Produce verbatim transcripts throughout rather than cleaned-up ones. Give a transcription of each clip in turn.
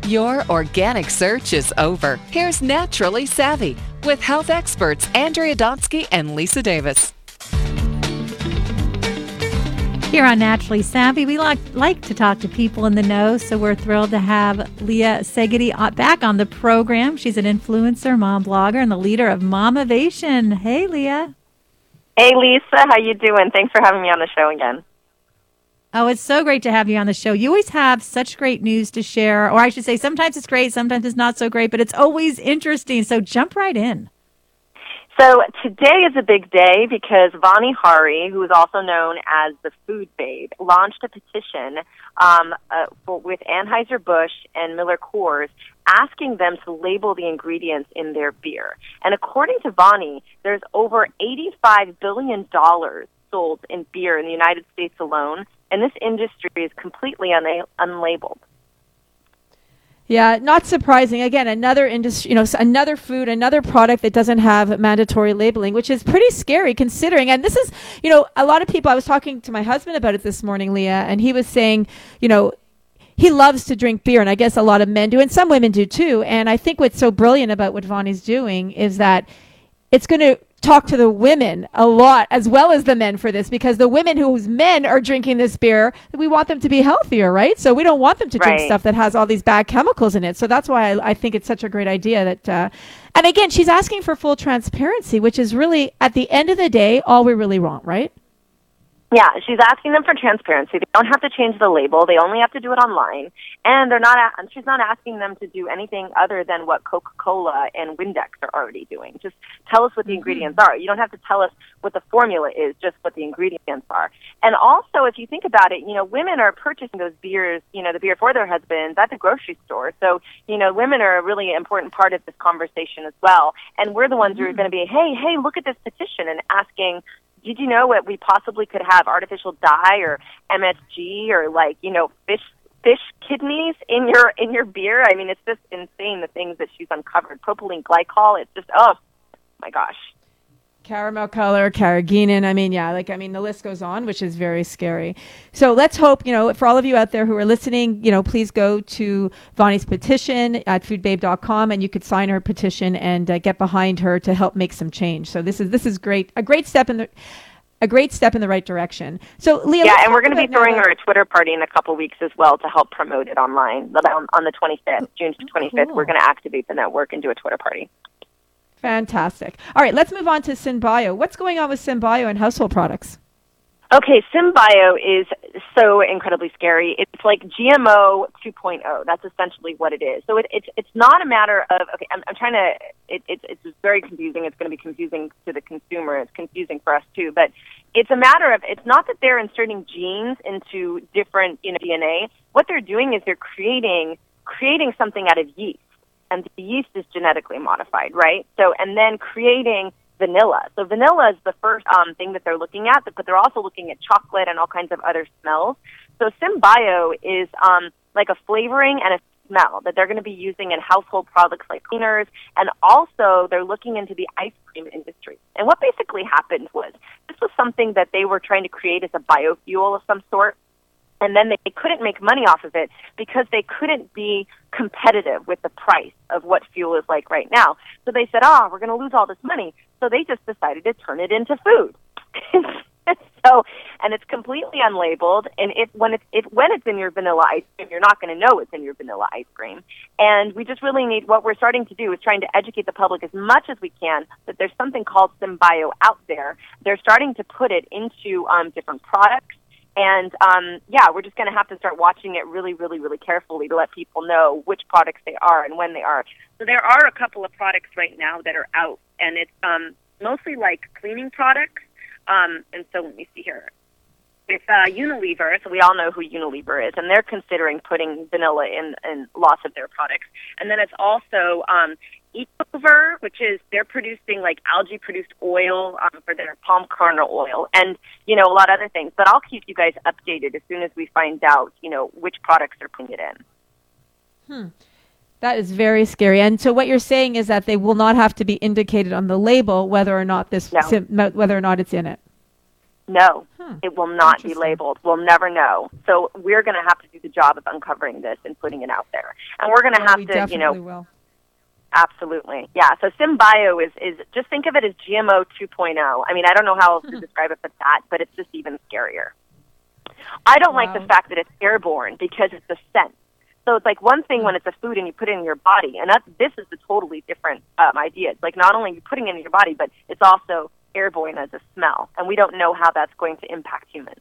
Your organic search is over. Here's Naturally Savvy with health experts Andrea Donsky and Lisa Davis. Here on Naturally Savvy, we like, like to talk to people in the know, so we're thrilled to have Leah Segedie back on the program. She's an influencer, mom blogger, and the leader of Momivation. Hey, Leah. Hey, Lisa. How you doing? Thanks for having me on the show again. Oh, it's so great to have you on the show. You always have such great news to share, or I should say sometimes it's great, sometimes it's not so great, but it's always interesting, so jump right in. So today is a big day because Vani Hari, who is also known as the Food Babe, launched a petition um, uh, for, with Anheuser-Busch and Miller Coors asking them to label the ingredients in their beer. And according to Vani, there's over eighty-five billion dollars sold in beer in the United States alone, and this industry is completely una- unlabeled. Yeah, not surprising. Again, another industry, you know, another food, another product that doesn't have mandatory labeling, which is pretty scary considering. And this is, you know, a lot of people, I was talking to my husband about it this morning, Leah, and he was saying, you know, he loves to drink beer, and I guess a lot of men do, and some women do too. And I think what's so brilliant about what Vani's doing is that it's going to talk to the women a lot as well as the men for this, because the women whose men are drinking this beer, we want them to be healthier, right? So we don't want them to drink right. stuff that has all these bad chemicals in it. So that's why I, I think it's such a great idea that, uh, and again, she's asking for full transparency, which is really, at the end of the day, all we really want, right? Yeah, she's asking them for transparency. They don't have to change the label. They only have to do it online. And they're not. A- she's not asking them to do anything other than what Coca-Cola and Windex are already doing. Just tell us what the mm-hmm. ingredients are. You don't have to tell us what the formula is, just what the ingredients are. And also, if you think about it, you know, women are purchasing those beers, you know, the beer for their husbands at the grocery store. So, you know, women are a really important part of this conversation as well. And we're the ones mm-hmm. who are going to be, hey, hey, look at this petition, and asking, did you know that we possibly could have artificial dye or M S G or, like, you know, fish fish kidneys in your in your beer? I mean, it's just insane, the things that she's uncovered. Propylene glycol, it's just, oh, my gosh. Caramel color, carrageenan. I mean, yeah, like, I mean, the list goes on, which is very scary. So let's hope, you know, for all of you out there who are listening, you know, please go to Vani's petition at food babe dot com, and you could sign her petition and uh, get behind her to help make some change. So this is this is great, a great step in the a great step in the right direction. So, Leah, yeah, and we're going to be throwing her a Twitter party in a couple weeks as well to help promote it online. On, on the twenty-fifth, June twenty-fifth, cool. We're going to activate the network and do a Twitter party. Fantastic. All right, let's move on to Synbio. What's going on with Synbio and household products? Okay, Synbio is so incredibly scary. It's like G M O two point oh. That's essentially what it is. So it, it's it's not a matter of, okay, I'm, I'm trying to, it, it, it's very confusing. It's going to be confusing to the consumer. It's confusing for us too. But it's a matter of, it's not that they're inserting genes into different, you know, D N A. What they're doing is they're creating creating something out of yeast. And the yeast is genetically modified, right? So, and then creating vanilla. So vanilla is the first um, thing that they're looking at, but they're also looking at chocolate and all kinds of other smells. So Synbio is um, like a flavoring and a smell that they're going to be using in household products like cleaners, and also they're looking into the ice cream industry. And what basically happened was, this was something that they were trying to create as a biofuel of some sort. And then they couldn't make money off of it because they couldn't be competitive with the price of what fuel is like right now. So they said, ah, oh, we're going to lose all this money. So they just decided to turn it into food. So, and it's completely unlabeled. And if when it's if when it's in your vanilla ice cream, you're not going to know it's in your vanilla ice cream. And we just really need, what we're starting to do is trying to educate the public as much as we can that there's something called Synbio out there. They're starting to put it into um, different products. And, um, yeah, we're just going to have to start watching it really, really, really carefully to let people know which products they are and when they are. So there are a couple of products right now that are out, and it's um, mostly like cleaning products. Um, and so let me see here. It's uh, Unilever, so we all know who Unilever is, and they're considering putting vanilla in, in lots of their products. And then it's also um, Ecover, which is, they're producing like algae-produced oil um, for their palm kernel oil, and, you know, a lot of other things. But I'll keep you guys updated as soon as we find out, you know, which products they're putting it in. Hmm. That is very scary. And so what you're saying is that they will not have to be indicated on the label whether or not this, no. sim, whether or not it's in it. No, Hmm. it will not be Interesting. labeled. We'll never know. So we're going to have to do the job of uncovering this and putting it out there. And we're going to Well, have we to, definitely you know, will. absolutely. Yeah, so SymBio is, is, just think of it as G M O two point oh. I mean, I don't know how else to describe it but that, but it's just even scarier. I don't like Wow. the fact that it's airborne because it's a scent. So it's like one thing when it's a food and you put it in your body, and that, this is a totally different um, idea. It's like not only are you putting it in your body, but it's also airborne as a smell, and we don't know how that's going to impact humans.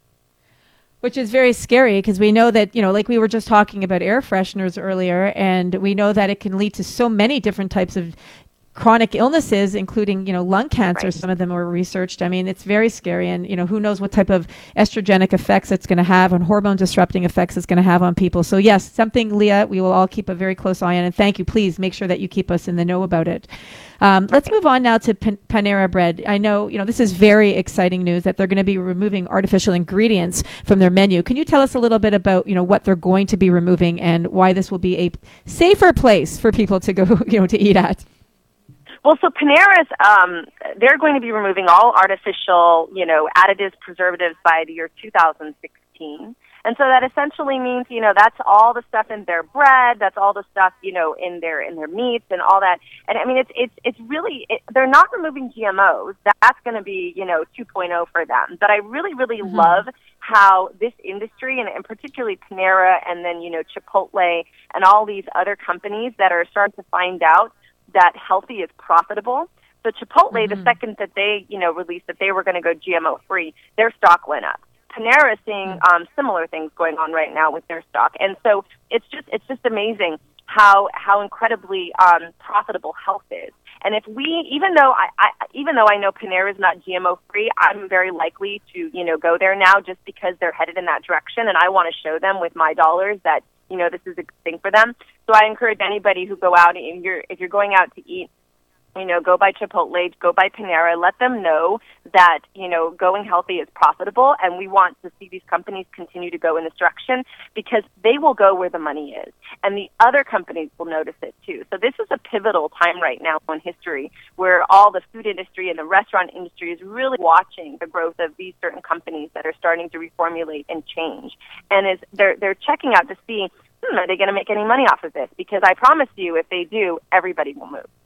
Which is very scary because we know that, you know, like we were just talking about air fresheners earlier, and we know that it can lead to so many different types of chronic illnesses, including, you know, lung cancer. Right. Some of them were researched. I mean, it's very scary. And, you know, who knows what type of estrogenic effects it's going to have and hormone disrupting effects it's going to have on people. So, yes, something, Leah, we will all keep a very close eye on. And thank you. Please make sure that you keep us in the know about it. Um, let's move on now to Pan- Panera Bread. I know, you know, this is very exciting news that they're going to be removing artificial ingredients from their menu. Can you tell us a little bit about, you know, what they're going to be removing and why this will be a safer place for people to go, you know, to eat at? Well, so Panera's, um, they're going to be removing all artificial, you know, additives, preservatives by the year two thousand sixteen. And so that essentially means, you know, that's all the stuff in their bread, that's all the stuff, you know, in their in their meats and all that. And I mean, it's it's it's really, it, they're not removing G M Os. That's going to be, you know, two point oh for them. But I really, really mm-hmm. love how this industry, and, and particularly Panera and then, you know, Chipotle and all these other companies that are starting to find out that healthy is profitable. So Chipotle, mm-hmm. the second that they, you know, released that they were going to go G M O free, their stock went up. Panera is seeing um, similar things going on right now with their stock, and so it's just it's just amazing how how incredibly um, profitable health is. And if we, even though I, I even though I know Panera is not G M O free, I'm very likely to you know go there now just because they're headed in that direction, and I want to show them with my dollars that you know this is a good thing for them. So I encourage anybody who go out and you're if you're going out to eat, you know, go by Chipotle, go by Panera, let them know that, you know, going healthy is profitable, and we want to see these companies continue to go in this direction because they will go where the money is, and the other companies will notice it too. So this is a pivotal time right now in history where all the food industry and the restaurant industry is really watching the growth of these certain companies that are starting to reformulate and change. And is they're they're checking out to see, hmm, are they going to make any money off of this? Because I promise you, if they do, everybody will move.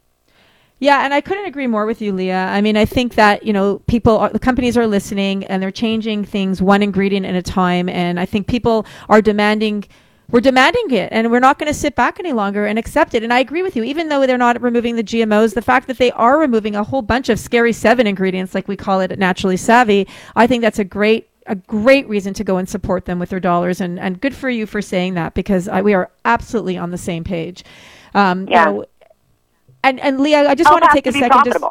Yeah, and I couldn't agree more with you, Leah. I mean, I think that, you know, people, are, the companies are listening and they're changing things one ingredient at a time. And I think people are demanding, we're demanding it, and we're not going to sit back any longer and accept it. And I agree with you, even though they're not removing the G M Os, the fact that they are removing a whole bunch of scary seven ingredients, like we call it at Naturally Savvy, I think that's a great a great reason to go and support them with their dollars. And, and good for you for saying that, because I, we are absolutely on the same page. Um, yeah. You know, And and Leah, I just health want to take a to second. Just,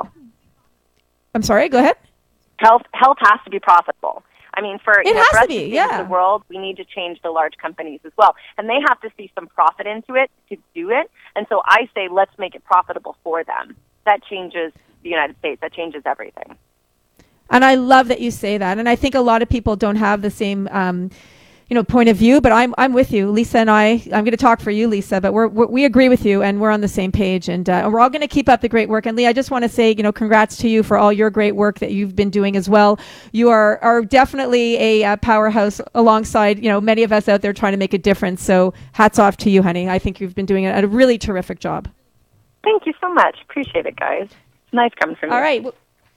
I'm sorry. Go ahead. Health health has to be profitable. I mean, for, it you know, has for us to be, to change yeah. the world, we need to change the large companies as well, and they have to see some profit into it to do it. And so I say, let's make it profitable for them. That changes the United States. That changes everything. And I love that you say that. And I think a lot of people don't have the same. Um, you know, point of view, but I'm I'm with you, Lisa, and I. I'm going to talk for you, Lisa, but we're, we're we agree with you, and we're on the same page, and uh, we're all going to keep up the great work. And Leah, I just want to say, you know, congrats to you for all your great work that you've been doing as well. You are are definitely a uh, powerhouse alongside, you know, many of us out there trying to make a difference. So hats off to you, honey. I think you've been doing a, a really terrific job. Thank you so much. Appreciate it, guys. It's nice coming from you. All right. Well,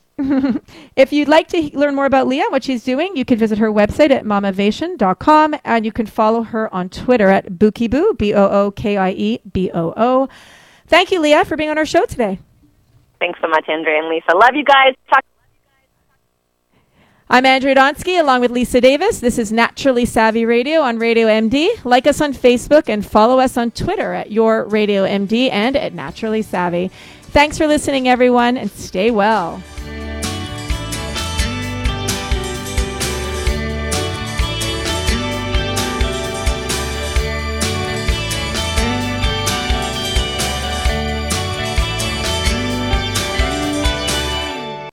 if you'd like to learn more about Leah, what she's doing, you can visit her website at mamavation dot com, and you can follow her on Twitter at Bookiboo, B O O K I E B O O. Thank you, Leah, for being on our show today. Thanks so much, Andrea and Lisa. Love you guys. Talk- I'm Andrea Donsky along with Lisa Davis. This is Naturally Savvy Radio on Radio M D. Like us on Facebook and follow us on Twitter at Your Radio M D and at Naturally Savvy. Thanks for listening, everyone, and stay well.